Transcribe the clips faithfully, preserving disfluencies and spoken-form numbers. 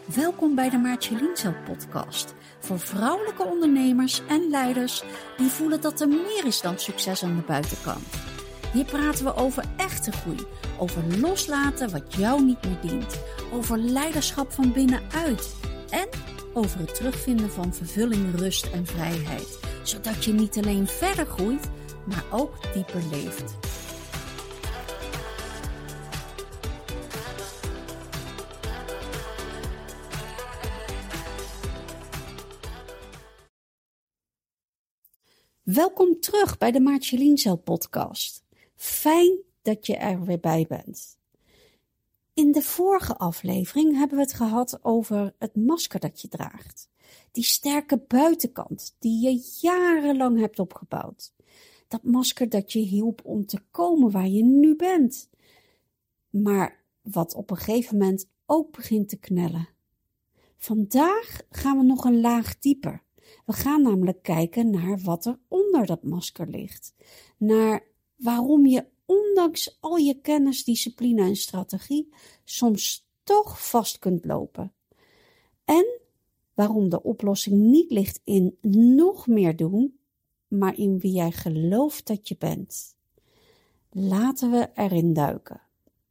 Welkom bij de Maartje Lienzel podcast. Voor vrouwelijke ondernemers en leiders die voelen dat er meer is dan succes aan de buitenkant. Hier praten we over echte groei, over loslaten wat jou niet meer dient, over leiderschap van binnenuit en over het terugvinden van vervulling, rust en vrijheid. Zodat je niet alleen verder groeit, maar ook dieper leeft. Welkom terug bij de Maartje Lienzel podcast. Fijn dat je er weer bij bent. In de vorige aflevering hebben we het gehad over het masker dat je draagt. Die sterke buitenkant die je jarenlang hebt opgebouwd. Dat masker dat je hielp om te komen waar je nu bent. Maar wat op een gegeven moment ook begint te knellen. Vandaag gaan we nog een laag dieper. We gaan namelijk kijken naar wat er onder dat masker ligt. Naar waarom je ondanks al je kennis, discipline en strategie soms toch vast kunt lopen. En waarom de oplossing niet ligt in nog meer doen, maar in wie jij gelooft dat je bent. Laten we erin duiken.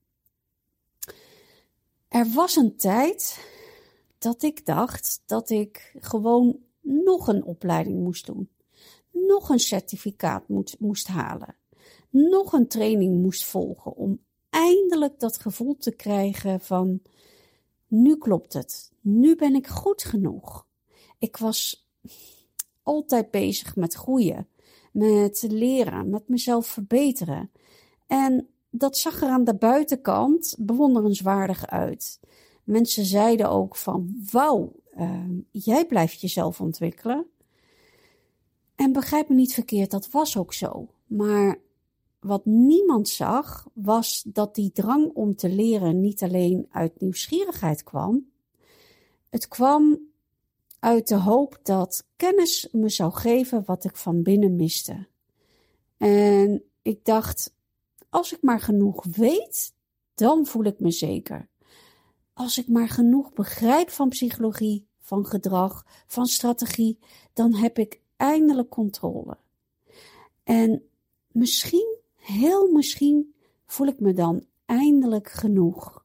Er was een tijd dat ik dacht dat ik gewoon nog een opleiding moest doen, nog een certificaat moet, moest halen, nog een training moest volgen om eindelijk dat gevoel te krijgen van nu klopt het, nu ben ik goed genoeg. Ik was altijd bezig met groeien, met leren, met mezelf verbeteren en dat zag er aan de buitenkant bewonderenswaardig uit. Mensen zeiden ook van wauw, Uh, jij blijft jezelf ontwikkelen. En begrijp me niet verkeerd, dat was ook zo. Maar wat niemand zag, was dat die drang om te leren niet alleen uit nieuwsgierigheid kwam. Het kwam uit de hoop dat kennis me zou geven wat ik van binnen miste. En ik dacht, als ik maar genoeg weet, dan voel ik me zeker. Als ik maar genoeg begrijp van psychologie, van gedrag, van strategie, dan heb ik eindelijk controle. En misschien, heel misschien, voel ik me dan eindelijk genoeg.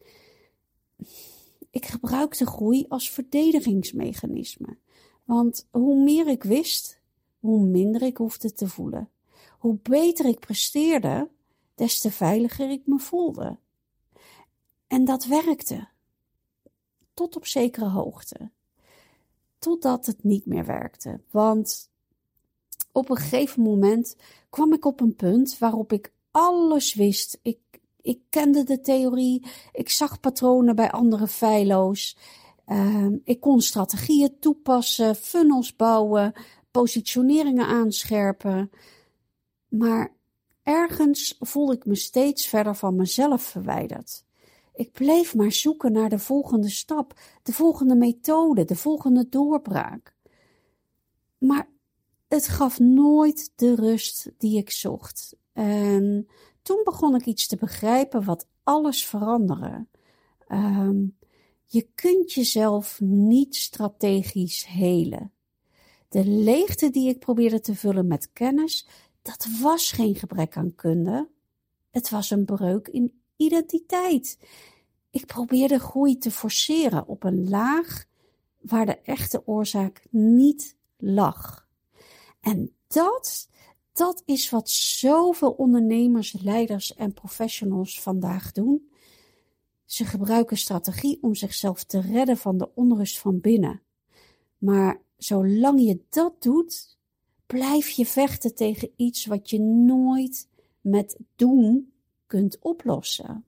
Ik gebruik de groei als verdedigingsmechanisme. Want hoe meer ik wist, hoe minder ik hoefde te voelen. Hoe beter ik presteerde, des te veiliger ik me voelde. En dat werkte. Tot op zekere hoogte. Totdat het niet meer werkte. Want op een gegeven moment kwam ik op een punt waarop ik alles wist. Ik, ik kende de theorie. Ik zag patronen bij andere feillo's. Uh, ik kon strategieën toepassen, funnels bouwen, positioneringen aanscherpen. Maar ergens voelde ik me steeds verder van mezelf verwijderd. Ik bleef maar zoeken naar de volgende stap, de volgende methode, de volgende doorbraak. Maar het gaf nooit de rust die ik zocht. En toen begon ik iets te begrijpen wat alles veranderde. Um, je kunt jezelf niet strategisch helen. De leegte die ik probeerde te vullen met kennis, dat was geen gebrek aan kunde. Het was een breuk in identiteit. Ik probeerde groei te forceren op een laag waar de echte oorzaak niet lag. En dat, dat is wat zoveel ondernemers, leiders en professionals vandaag doen. Ze gebruiken strategie om zichzelf te redden van de onrust van binnen. Maar zolang je dat doet, blijf je vechten tegen iets wat je nooit met doen kunt oplossen.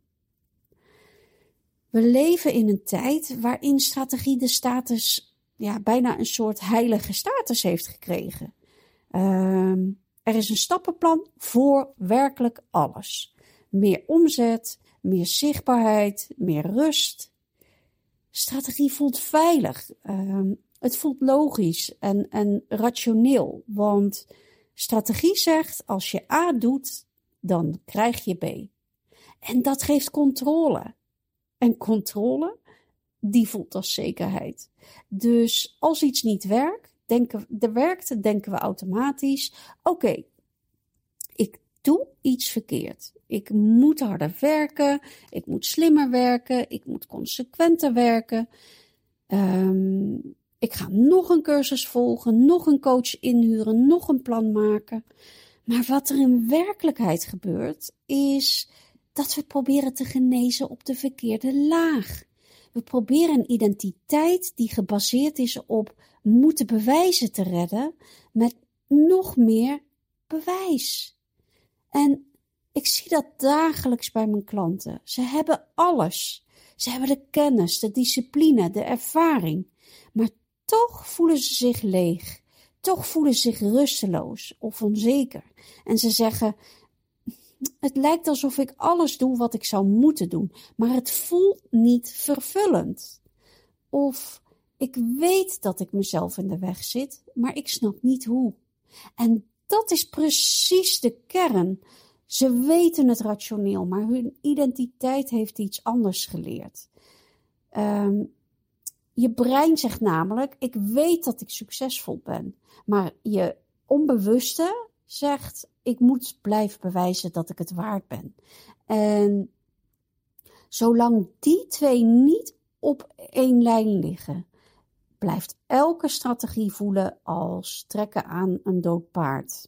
We leven in een tijd waarin strategie de status, ja, bijna een soort heilige status heeft gekregen. Um, er is een stappenplan voor werkelijk alles. Meer omzet, meer zichtbaarheid, meer rust. Strategie voelt veilig. Um, het voelt logisch en, en rationeel. Want strategie zegt, als je A doet, dan krijg je B. En dat geeft controle. En controle, die voelt als zekerheid. Dus als iets niet werkt, denken, er werkt, denken we automatisch, oké, okay, ik doe iets verkeerd. Ik moet harder werken, ik moet slimmer werken, ik moet consequenter werken. Um, ik ga nog een cursus volgen, nog een coach inhuren, nog een plan maken. Maar wat er in werkelijkheid gebeurt, is dat we proberen te genezen op de verkeerde laag. We proberen een identiteit die gebaseerd is op moeten bewijzen te redden, met nog meer bewijs. En ik zie dat dagelijks bij mijn klanten. Ze hebben alles. Ze hebben de kennis, de discipline, de ervaring. Maar toch voelen ze zich leeg. Toch voelen ze zich rusteloos of onzeker. En ze zeggen, het lijkt alsof ik alles doe wat ik zou moeten doen, maar het voelt niet vervullend. Of ik weet dat ik mezelf in de weg zit, maar ik snap niet hoe. En dat is precies de kern. Ze weten het rationeel, maar hun identiteit heeft iets anders geleerd. Um, je brein zegt namelijk, ik weet dat ik succesvol ben. Maar je onbewuste zegt, ik moet blijven bewijzen dat ik het waard ben. En zolang die twee niet op één lijn liggen, blijft elke strategie voelen als trekken aan een dood paard.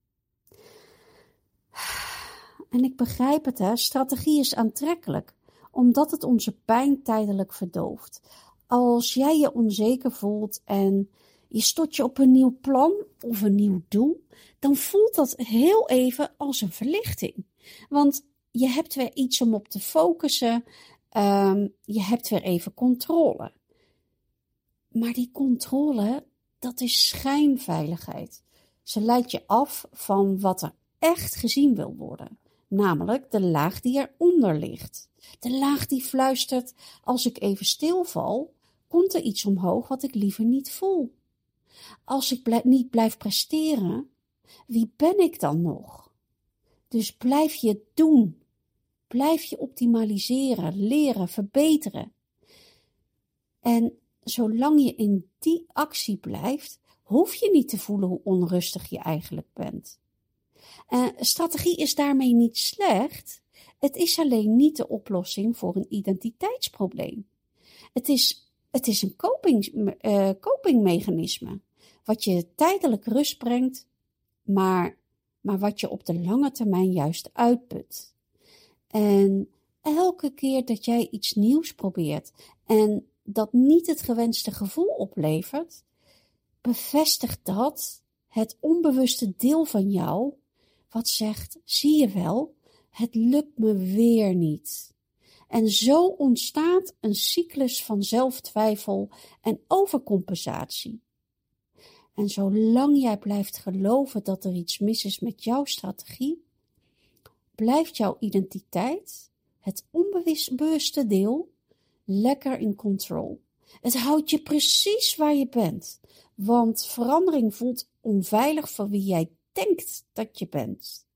En ik begrijp het, hè. Strategie is aantrekkelijk, omdat het onze pijn tijdelijk verdooft. Als jij je onzeker voelt en je stort je op een nieuw plan of een nieuw doel, dan voelt dat heel even als een verlichting. Want je hebt weer iets om op te focussen, um, je hebt weer even controle. Maar die controle, dat is schijnveiligheid. Ze leidt je af van wat er echt gezien wil worden. Namelijk de laag die eronder ligt. De laag die fluistert, als ik even stilval, komt er iets omhoog wat ik liever niet voel. Als ik bl- niet blijf presteren, wie ben ik dan nog? Dus blijf je doen. Blijf je optimaliseren, leren, verbeteren. En zolang je in die actie blijft, hoef je niet te voelen hoe onrustig je eigenlijk bent. Uh, strategie is daarmee niet slecht. Het is alleen niet de oplossing voor een identiteitsprobleem. Het is, het is een coping, uh, copingmechanisme. Wat je tijdelijk rust brengt, maar, maar wat je op de lange termijn juist uitput. En elke keer dat jij iets nieuws probeert en dat niet het gewenste gevoel oplevert, bevestigt dat het onbewuste deel van jou wat zegt, zie je wel, het lukt me weer niet. En zo ontstaat een cyclus van zelftwijfel en overcompensatie. En zolang jij blijft geloven dat er iets mis is met jouw strategie, blijft jouw identiteit, het onbewuste deel, lekker in control. Het houdt je precies waar je bent, want verandering voelt onveilig voor wie jij denkt dat je bent.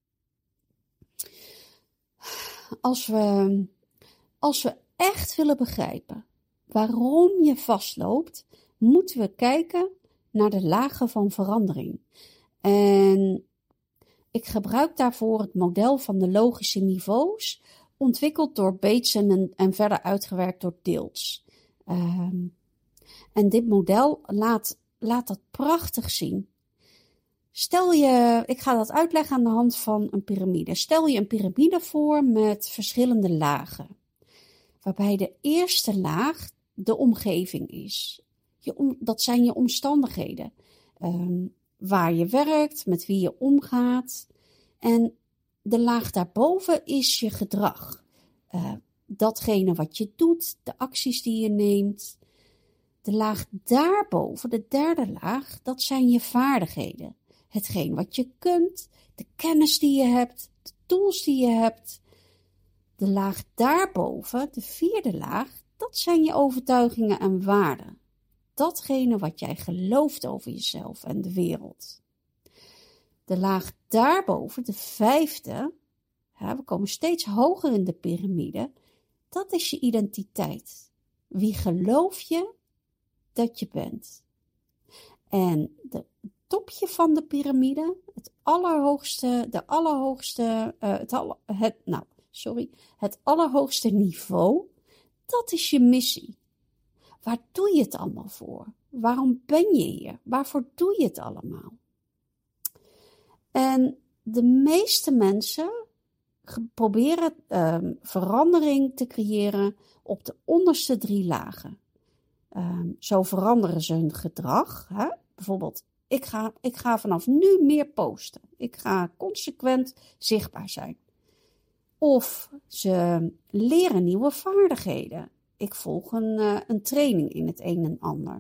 Als we, als we echt willen begrijpen waarom je vastloopt, moeten we kijken naar de lagen van verandering. En ik gebruik daarvoor het model van de logische niveaus, ontwikkeld door Bateson en, en verder uitgewerkt door Dilts. Um, en dit model laat, laat dat prachtig zien. Stel je, ik ga dat uitleggen aan de hand van een piramide. Stel je een piramide voor met verschillende lagen. Waarbij de eerste laag de omgeving is. Je om, dat zijn je omstandigheden. Um, waar je werkt, met wie je omgaat. En de laag daarboven is je gedrag. Uh, datgene wat je doet, de acties die je neemt. De laag daarboven, de derde laag, dat zijn je vaardigheden. Hetgeen wat je kunt, de kennis die je hebt, de tools die je hebt. De laag daarboven, de vierde laag, dat zijn je overtuigingen en waarden. Datgene wat jij gelooft over jezelf en de wereld. De laag daarboven, de vijfde, ja, we komen steeds hoger in de piramide, dat is je identiteit. Wie geloof je dat je bent? En de topje van de piramide, het allerhoogste, de allerhoogste, uh, het, aller, het, nou, sorry, het allerhoogste niveau, dat is je missie. Waar doe je het allemaal voor? Waarom ben je hier? Waarvoor doe je het allemaal? En de meeste mensen proberen um, verandering te creëren op de onderste drie lagen. Um, zo veranderen ze hun gedrag. Hè? Bijvoorbeeld, ik ga, ik ga vanaf nu meer posten. Ik ga consequent zichtbaar zijn. Of ze leren nieuwe vaardigheden. Ik volg een, uh, een training in het een en ander.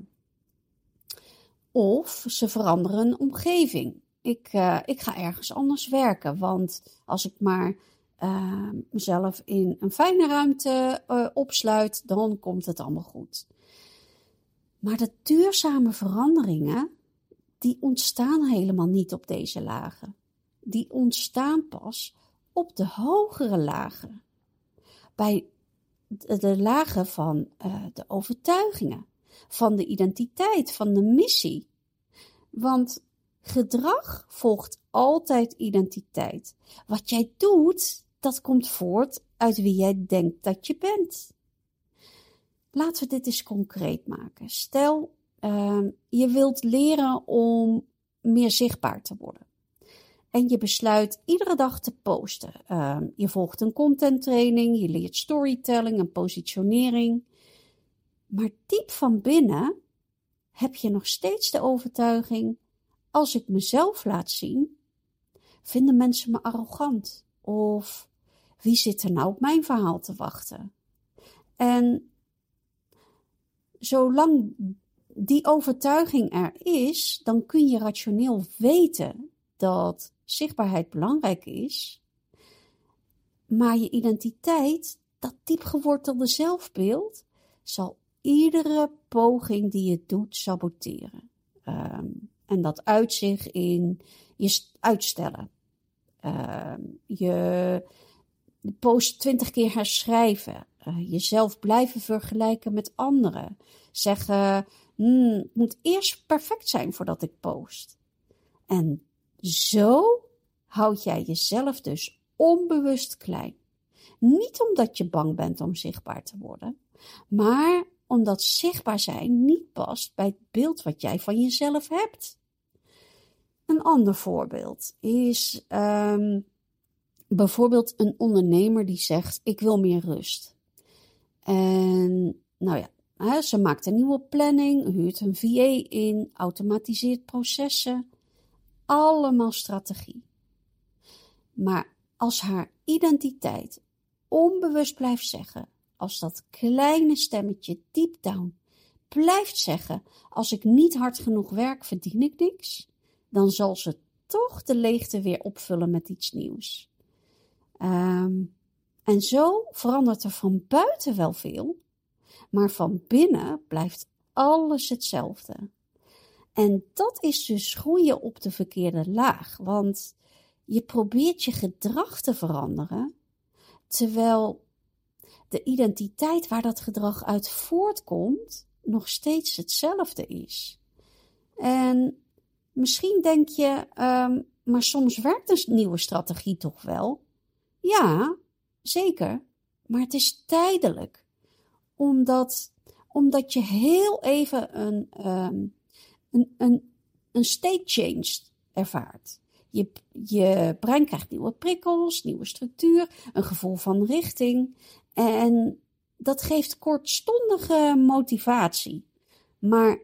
Of ze veranderen een omgeving. Ik, uh, ik ga ergens anders werken, want als ik maar uh, mezelf in een fijne ruimte uh, opsluit, dan komt het allemaal goed. Maar de duurzame veranderingen, die ontstaan helemaal niet op deze lagen. Die ontstaan pas op de hogere lagen. Bij de, de lagen van uh, de overtuigingen, van de identiteit, van de missie. Want gedrag volgt altijd identiteit. Wat jij doet, dat komt voort uit wie jij denkt dat je bent. Laten we dit eens concreet maken. Stel, uh, je wilt leren om meer zichtbaar te worden. En je besluit iedere dag te posten. Uh, je volgt een contenttraining, je leert storytelling en positionering. Maar diep van binnen heb je nog steeds de overtuiging: als ik mezelf laat zien, vinden mensen me arrogant. Of wie zit er nou op mijn verhaal te wachten? En zolang die overtuiging er is, dan kun je rationeel weten dat zichtbaarheid belangrijk is. Maar je identiteit, dat diepgewortelde zelfbeeld, zal iedere poging die je doet saboteren. Um, en dat uit zich in je uitstellen. Um, je post twintig keer herschrijven. Uh, jezelf blijven vergelijken met anderen. Zeggen, hmm, het moet eerst perfect zijn voordat ik post. En zo houd jij jezelf dus onbewust klein. Niet omdat je bang bent om zichtbaar te worden, maar omdat zichtbaar zijn niet past bij het beeld wat jij van jezelf hebt. Een ander voorbeeld is um, bijvoorbeeld een ondernemer die zegt: ik wil meer rust. En nou ja, hè, ze maakt een nieuwe planning, huurt een V A in, automatiseert processen. Allemaal strategie. Maar als haar identiteit onbewust blijft zeggen, als dat kleine stemmetje deep down blijft zeggen: als ik niet hard genoeg werk, verdien ik niks, dan zal ze toch de leegte weer opvullen met iets nieuws. Um, en zo verandert er van buiten wel veel, maar van binnen blijft alles hetzelfde. En dat is dus groeien op de verkeerde laag, want je probeert je gedrag te veranderen, terwijl de identiteit waar dat gedrag uit voortkomt nog steeds hetzelfde is. En misschien denk je, um, maar soms werkt een nieuwe strategie toch wel? Ja, zeker, maar het is tijdelijk, omdat, omdat je heel even een... Um, Een, een, een state change ervaart. Je, je brein krijgt nieuwe prikkels, nieuwe structuur, een gevoel van richting. En dat geeft kortstondige motivatie. Maar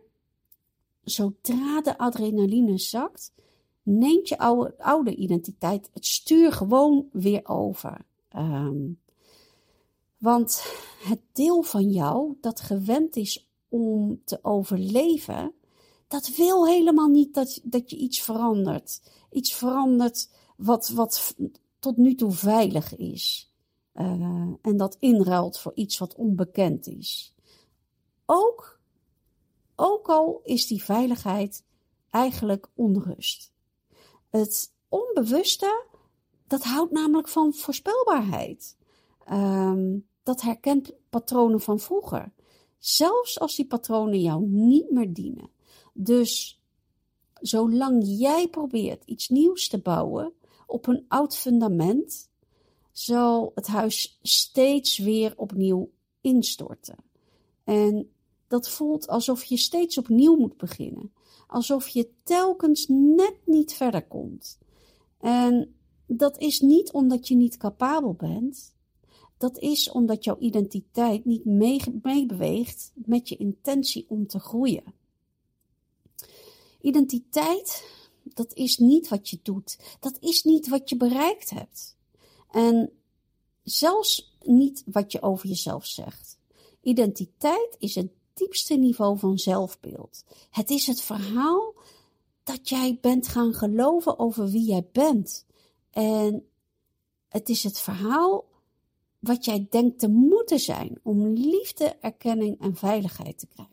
zodra de adrenaline zakt, neemt je oude, oude identiteit het stuur gewoon weer over. Um, want het deel van jou dat gewend is om te overleven, dat wil helemaal niet dat, dat je iets verandert. Iets verandert wat, wat tot nu toe veilig is. Uh, en dat inruilt voor iets wat onbekend is. Ook, ook al is die veiligheid eigenlijk onrust. Het onbewuste, dat houdt namelijk van voorspelbaarheid. Um, dat herkent patronen van vroeger. Zelfs als die patronen jou niet meer dienen. Dus zolang jij probeert iets nieuws te bouwen op een oud fundament, zal het huis steeds weer opnieuw instorten. En dat voelt alsof je steeds opnieuw moet beginnen. Alsof je telkens net niet verder komt. En dat is niet omdat je niet capabel bent. Dat is omdat jouw identiteit niet meebeweegt met je intentie om te groeien. Identiteit, dat is niet wat je doet. Dat is niet wat je bereikt hebt. En zelfs niet wat je over jezelf zegt. Identiteit is het diepste niveau van zelfbeeld. Het is het verhaal dat jij bent gaan geloven over wie jij bent. En het is het verhaal wat jij denkt te moeten zijn om liefde, erkenning en veiligheid te krijgen.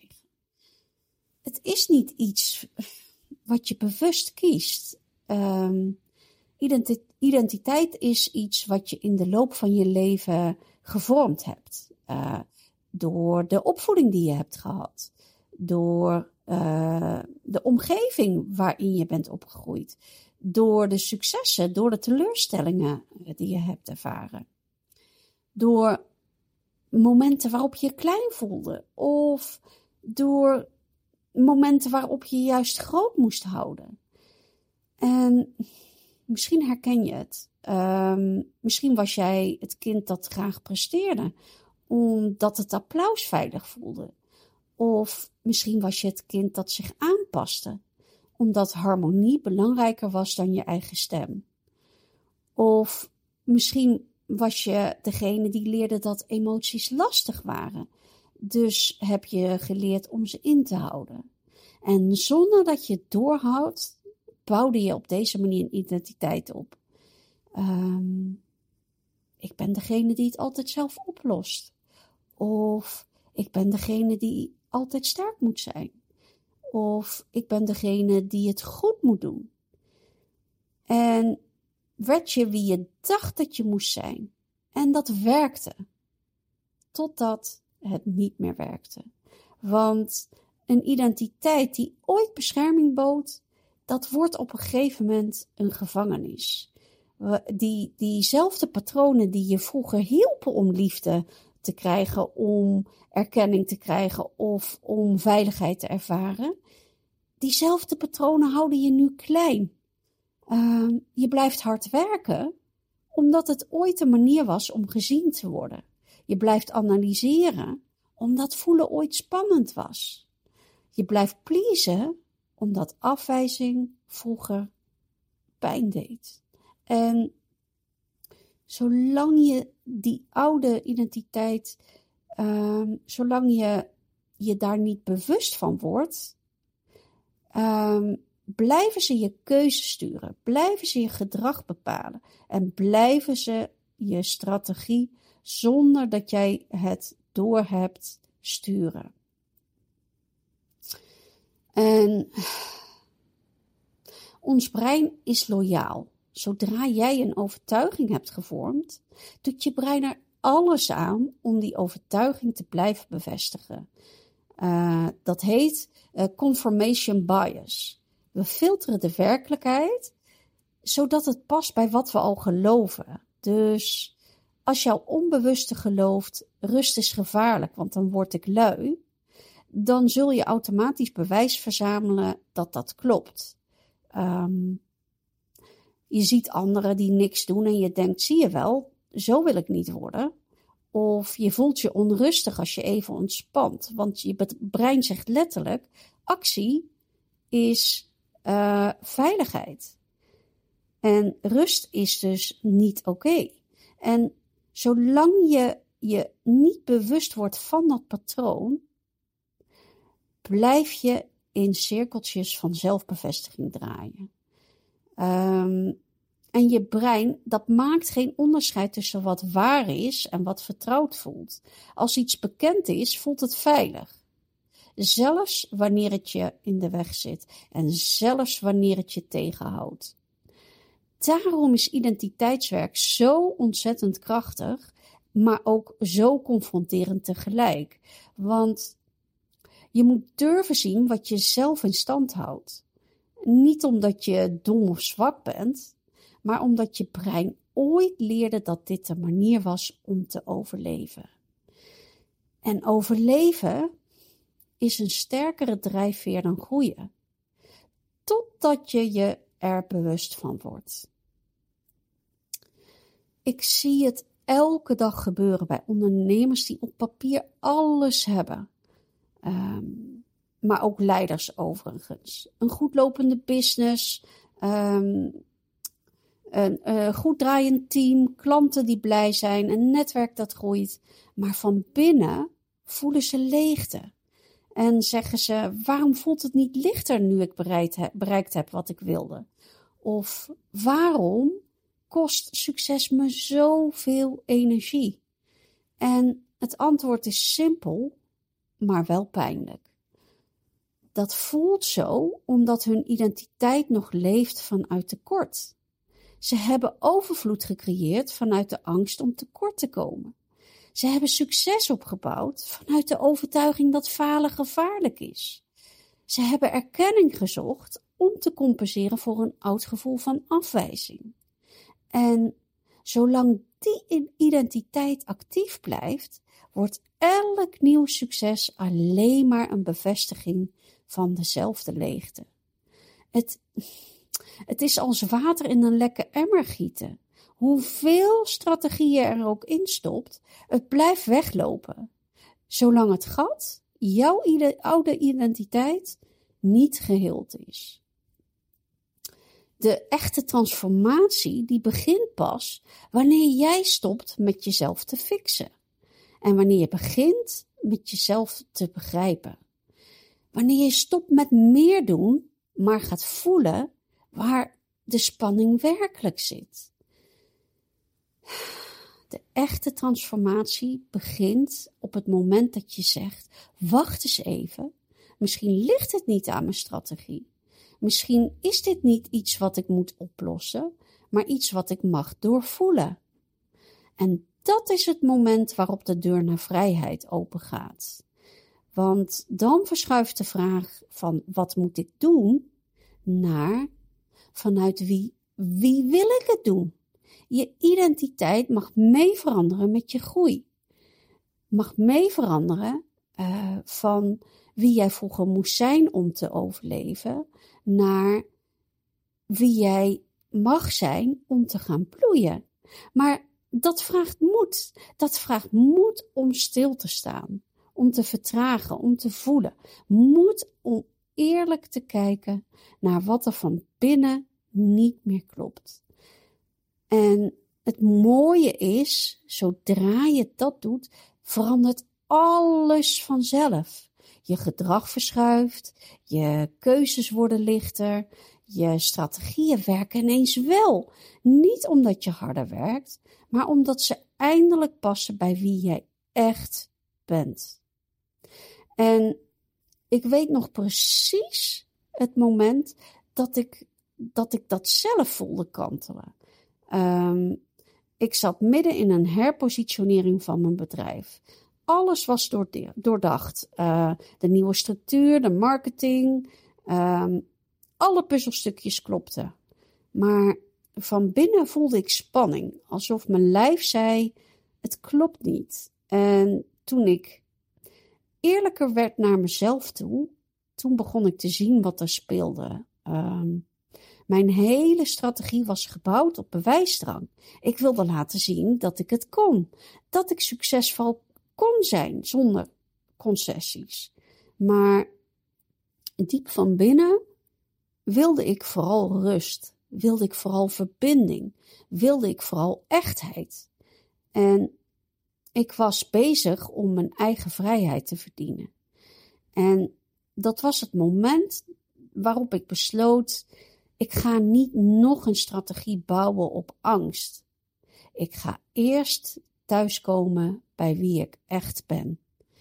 Het is niet iets wat je bewust kiest. Um, identi- identiteit is iets wat je in de loop van je leven gevormd hebt. Uh, door de opvoeding die je hebt gehad. Door uh, de omgeving waarin je bent opgegroeid. Door de successen, door de teleurstellingen die je hebt ervaren. Door momenten waarop je je klein voelde. Of door momenten waarop je je juist groot moest houden. En misschien herken je het. Um, misschien was jij het kind dat graag presteerde, omdat het applaus veilig voelde. Of misschien was je het kind dat zich aanpaste, omdat harmonie belangrijker was dan je eigen stem. Of misschien was je degene die leerde dat emoties lastig waren. Dus heb je geleerd om ze in te houden. En zonder dat je het doorhoudt, bouwde je op deze manier een identiteit op. Um, ik ben degene die het altijd zelf oplost. Of ik ben degene die altijd sterk moet zijn. Of ik ben degene die het goed moet doen. En werd je wie je dacht dat je moest zijn. En dat werkte. Totdat het niet meer werkte. Want een identiteit die ooit bescherming bood, dat wordt op een gegeven moment een gevangenis. Die, diezelfde patronen die je vroeger hielpen om liefde te krijgen, om erkenning te krijgen of om veiligheid te ervaren, diezelfde patronen houden je nu klein. Uh, je blijft hard werken, omdat het ooit een manier was om gezien te worden. Je blijft analyseren, omdat voelen ooit spannend was. Je blijft pleasen, omdat afwijzing vroeger pijn deed. En zolang je die oude identiteit, um, zolang je je daar niet bewust van wordt, um, blijven ze je keuze sturen, blijven ze je gedrag bepalen en blijven ze je strategie zonder dat jij het doorhebt sturen. En ons brein is loyaal. Zodra jij een overtuiging hebt gevormd, doet je brein er alles aan om die overtuiging te blijven bevestigen. Uh, dat heet uh, confirmation bias. We filteren de werkelijkheid, zodat het past bij wat we al geloven. Dus als jouw onbewuste gelooft, rust is gevaarlijk, want dan word ik lui, dan zul je automatisch bewijs verzamelen dat dat klopt. Um, je ziet anderen die niks doen en je denkt, zie je wel, zo wil ik niet worden. Of je voelt je onrustig als je even ontspant, want je brein zegt letterlijk, actie is uh, veiligheid. En rust is dus niet oké. Okay. En zolang je je niet bewust wordt van dat patroon, blijf je in cirkeltjes van zelfbevestiging draaien. Um, en je brein, dat maakt geen onderscheid tussen wat waar is en wat vertrouwd voelt. Als iets bekend is, voelt het veilig. Zelfs wanneer het je in de weg zit en zelfs wanneer het je tegenhoudt. Daarom is identiteitswerk zo ontzettend krachtig, maar ook zo confronterend tegelijk. Want je moet durven zien wat je zelf in stand houdt. Niet omdat je dom of zwak bent, maar omdat je brein ooit leerde dat dit de manier was om te overleven. En overleven is een sterkere drijfveer dan groeien. Totdat je je er bewust van wordt. Ik zie het elke dag gebeuren bij ondernemers die op papier alles hebben. Um, maar ook leiders overigens. Een goed lopende business, um, een uh, goed draaiend team, klanten die blij zijn, een netwerk dat groeit. Maar van binnen voelen ze leegte. En zeggen ze, waarom voelt het niet lichter nu ik bereikt heb, bereikt heb wat ik wilde? Of waarom kost succes me zoveel energie? En het antwoord is simpel, maar wel pijnlijk. Dat voelt zo omdat hun identiteit nog leeft vanuit tekort. Ze hebben overvloed gecreëerd vanuit de angst om tekort te komen. Ze hebben succes opgebouwd vanuit de overtuiging dat falen gevaarlijk is. Ze hebben erkenning gezocht om te compenseren voor een oud gevoel van afwijzing. En zolang die identiteit actief blijft, wordt elk nieuw succes alleen maar een bevestiging van dezelfde leegte. Het, het is als water in een lekke emmer gieten. Hoeveel strategieën er ook in stopt, het blijft weglopen. Zolang het gat, jouw oude identiteit, niet geheeld is. De echte transformatie die begint pas wanneer jij stopt met jezelf te fixen. En wanneer je begint met jezelf te begrijpen. Wanneer je stopt met meer doen, maar gaat voelen waar de spanning werkelijk zit. De echte transformatie begint op het moment dat je zegt, wacht eens even, misschien ligt het niet aan mijn strategie. Misschien is dit niet iets wat ik moet oplossen, maar iets wat ik mag doorvoelen. En dat is het moment waarop de deur naar vrijheid opengaat. Want dan verschuift de vraag van wat moet ik doen, naar vanuit wie, wie wil ik het doen? Je identiteit mag mee veranderen met je groei. Mag mee veranderen uh, van wie jij vroeger moest zijn om te overleven, naar wie jij mag zijn om te gaan bloeien. Maar dat vraagt moed. Dat vraagt moed om stil te staan, om te vertragen, om te voelen. Moed om eerlijk te kijken naar wat er van binnen niet meer klopt. En het mooie is, zodra je dat doet, verandert alles vanzelf. Je gedrag verschuift, je keuzes worden lichter, je strategieën werken ineens wel. Niet omdat je harder werkt, maar omdat ze eindelijk passen bij wie jij echt bent. En ik weet nog precies het moment dat ik dat, ik dat zelf voelde kantelen. Um, ik zat midden in een herpositionering van mijn bedrijf. Alles was doordacht. Uh, de nieuwe structuur, de marketing, um, alle puzzelstukjes klopten. Maar van binnen voelde ik spanning, alsof mijn lijf zei, het klopt niet. En toen ik eerlijker werd naar mezelf toe, toen begon ik te zien wat er speelde. Um, Mijn hele strategie was gebouwd op bewijsdrang. Ik wilde laten zien dat ik het kon. Dat ik succesvol kon zijn zonder concessies. Maar diep van binnen wilde ik vooral rust. Wilde ik vooral verbinding. Wilde ik vooral echtheid. En ik was bezig om mijn eigen vrijheid te verdienen. En dat was het moment waarop ik besloot, ik ga niet nog een strategie bouwen op angst. Ik ga eerst thuiskomen bij wie ik echt ben.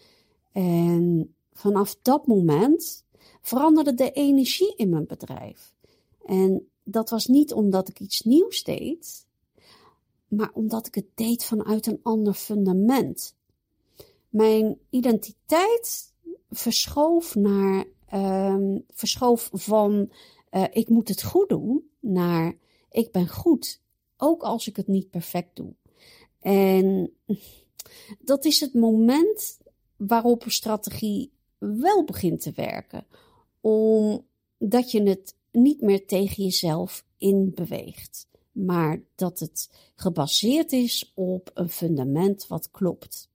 En vanaf dat moment veranderde de energie in mijn bedrijf. En dat was niet omdat ik iets nieuws deed, maar omdat ik het deed vanuit een ander fundament. Mijn identiteit verschoof naar, um, verschoof van uh, ik moet het goed doen naar ik ben goed, ook als ik het niet perfect doe. En dat is het moment waarop een strategie wel begint te werken, omdat je het niet meer tegen jezelf inbeweegt, maar dat het gebaseerd is op een fundament wat klopt.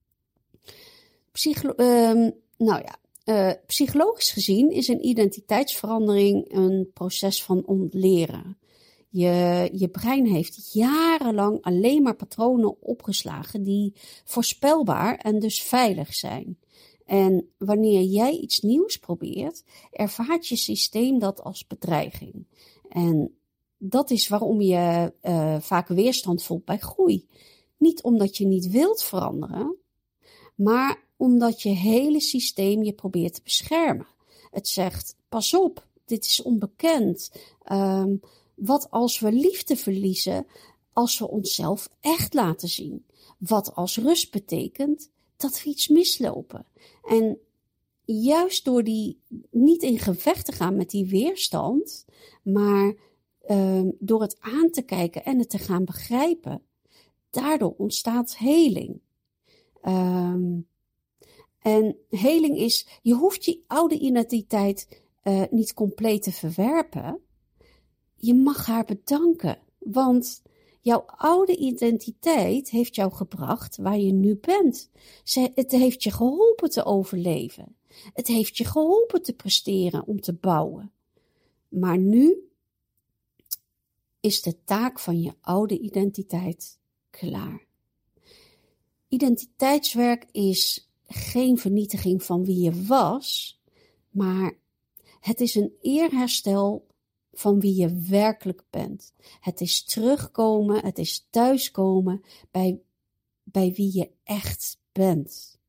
Psycholo- uh, nou ja, uh, psychologisch gezien is een identiteitsverandering een proces van ontleren. Je, je brein heeft jarenlang alleen maar patronen opgeslagen die voorspelbaar en dus veilig zijn. En wanneer jij iets nieuws probeert, ervaart je systeem dat als bedreiging. En dat is waarom je uh, vaak weerstand voelt bij groei. Niet omdat je niet wilt veranderen, maar omdat je hele systeem je probeert te beschermen. Het zegt, pas op, dit is onbekend. Um, wat als we liefde verliezen, als we onszelf echt laten zien? Wat als rust betekent dat we iets mislopen? En juist door die niet in gevecht te gaan met die weerstand, maar um, door het aan te kijken en het te gaan begrijpen, daardoor ontstaat heling. Um, en heling is, je hoeft je oude identiteit uh, niet compleet te verwerpen. Je mag haar bedanken, want jouw oude identiteit heeft jou gebracht waar je nu bent. Ze, het heeft je geholpen te overleven. Het heeft je geholpen te presteren, om te bouwen. Maar nu is de taak van je oude identiteit klaar. Identiteitswerk is geen vernietiging van wie je was, maar het is een eerherstel van wie je werkelijk bent. Het is terugkomen, het is thuiskomen bij, bij wie je echt bent.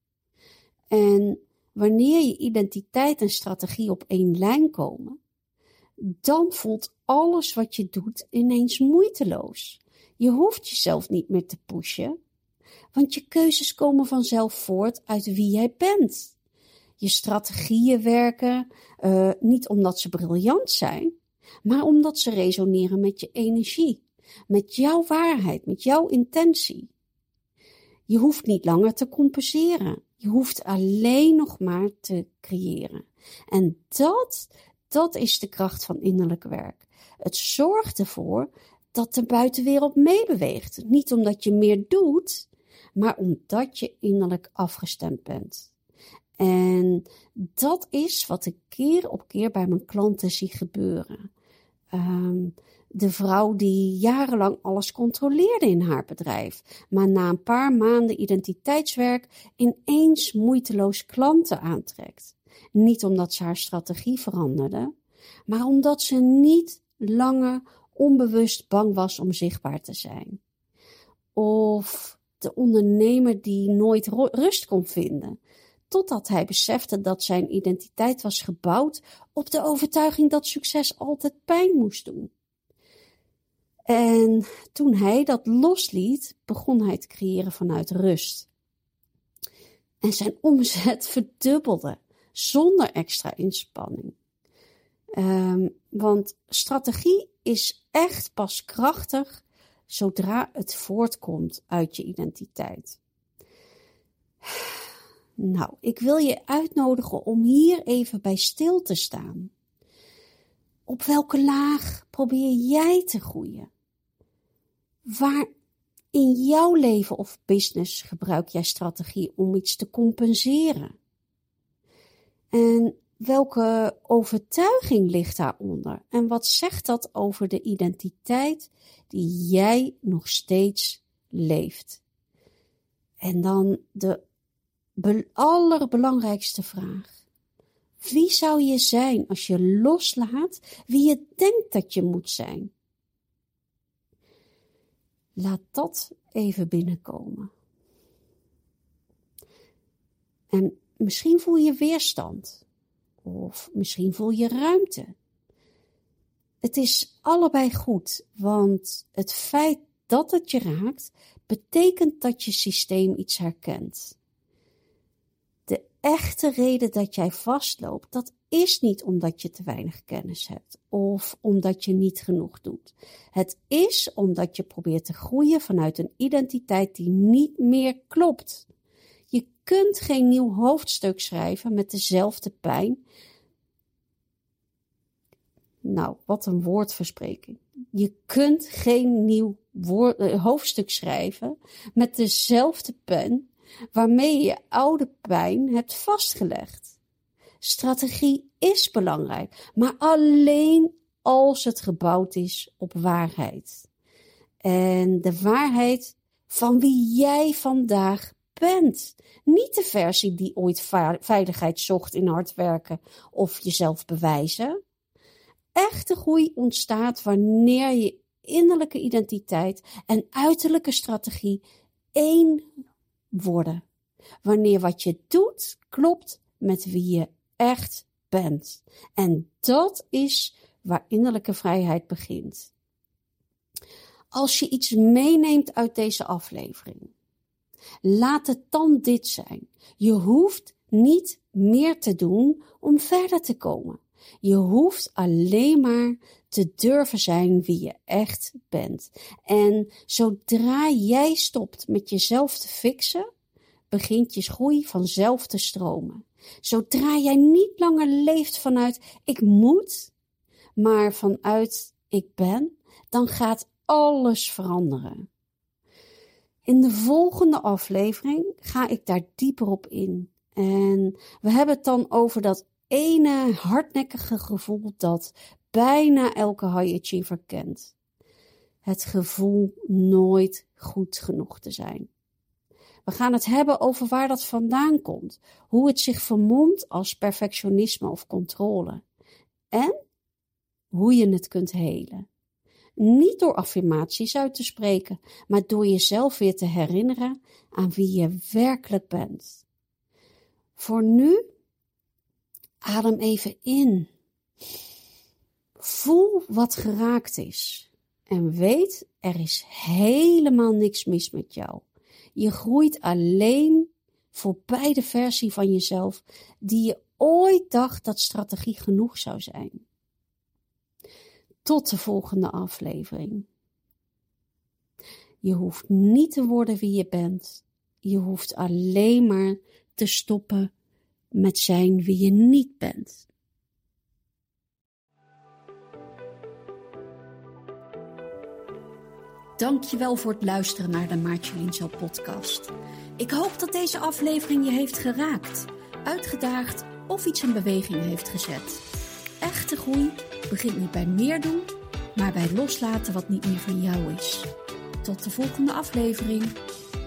En wanneer je identiteit en strategie op één lijn komen, dan voelt alles wat je doet ineens moeiteloos. Je hoeft jezelf niet meer te pushen, want je keuzes komen vanzelf voort uit wie jij bent. Je strategieën werken uh, niet omdat ze briljant zijn, maar omdat ze resoneren met je energie, met jouw waarheid, met jouw intentie. Je hoeft niet langer te compenseren. Je hoeft alleen nog maar te creëren. En dat, dat is de kracht van innerlijk werk. Het zorgt ervoor dat de buitenwereld meebeweegt. Niet omdat je meer doet, maar omdat je innerlijk afgestemd bent. En dat is wat ik keer op keer bij mijn klanten zie gebeuren. Um, de vrouw die jarenlang alles controleerde in haar bedrijf, maar na een paar maanden identiteitswerk ineens moeiteloos klanten aantrekt. Niet omdat ze haar strategie veranderde, maar omdat ze niet langer onbewust bang was om zichtbaar te zijn. Of de ondernemer die nooit rust kon vinden, totdat hij besefte dat zijn identiteit was gebouwd op de overtuiging dat succes altijd pijn moest doen. En toen hij dat losliet, begon hij te creëren vanuit rust. En zijn omzet verdubbelde, zonder extra inspanning. Um, want strategie is echt pas krachtig zodra het voortkomt uit je identiteit. Nou, ik wil je uitnodigen om hier even bij stil te staan. Op welke laag probeer jij te groeien? Waar in jouw leven of business gebruik jij strategie om iets te compenseren? En welke overtuiging ligt daaronder? En wat zegt dat over de identiteit die jij nog steeds leeft? En dan de allerbelangrijkste vraag. Wie zou je zijn als je loslaat wie je denkt dat je moet zijn? Laat dat even binnenkomen. En misschien voel je weerstand. Of misschien voel je ruimte. Het is allebei goed, want het feit dat het je raakt, betekent dat je systeem iets herkent. De echte reden dat jij vastloopt, dat is niet omdat je te weinig kennis hebt of omdat je niet genoeg doet. Het is omdat je probeert te groeien vanuit een identiteit die niet meer klopt. Je kunt geen nieuw hoofdstuk schrijven met dezelfde pijn. Nou, wat een woordverspreking. Je kunt geen nieuw woord, uh, hoofdstuk schrijven met dezelfde pen waarmee je je oude pijn hebt vastgelegd. Strategie is belangrijk, maar alleen als het gebouwd is op waarheid. En de waarheid van wie jij vandaag bent. Niet de versie die ooit veiligheid zocht in hard werken of jezelf bewijzen. Echte groei ontstaat wanneer je innerlijke identiteit en uiterlijke strategie één worden. Wanneer wat je doet klopt met wie je echt bent. En dat is waar innerlijke vrijheid begint. Als je iets meeneemt uit deze aflevering, laat het dan dit zijn. Je hoeft niet meer te doen om verder te komen. Je hoeft alleen maar te durven zijn wie je echt bent. En zodra jij stopt met jezelf te fixen, begint je groei vanzelf te stromen. Zodra jij niet langer leeft vanuit ik moet, maar vanuit ik ben, dan gaat alles veranderen. In de volgende aflevering ga ik daar dieper op in. En we hebben het dan over dat ene hardnekkige gevoel dat bijna elke high achiever kent. Het gevoel nooit goed genoeg te zijn. We gaan het hebben over waar dat vandaan komt. Hoe het zich vermomt als perfectionisme of controle. En hoe je het kunt helen. Niet door affirmaties uit te spreken, maar door jezelf weer te herinneren aan wie je werkelijk bent. Voor nu, adem even in. Voel wat geraakt is. En weet, er is helemaal niks mis met jou. Je groeit alleen voorbij de versie van jezelf die je ooit dacht dat strategie genoeg zou zijn. Tot de volgende aflevering. Je hoeft niet te worden wie je bent. Je hoeft alleen maar te stoppen met zijn wie je niet bent. Dankjewel voor het luisteren naar de Maartje Lienzo podcast. Ik hoop dat deze aflevering je heeft geraakt, uitgedaagd of iets in beweging heeft gezet. Echte groei begint niet bij meer doen, maar bij loslaten wat niet meer van jou is. Tot de volgende aflevering.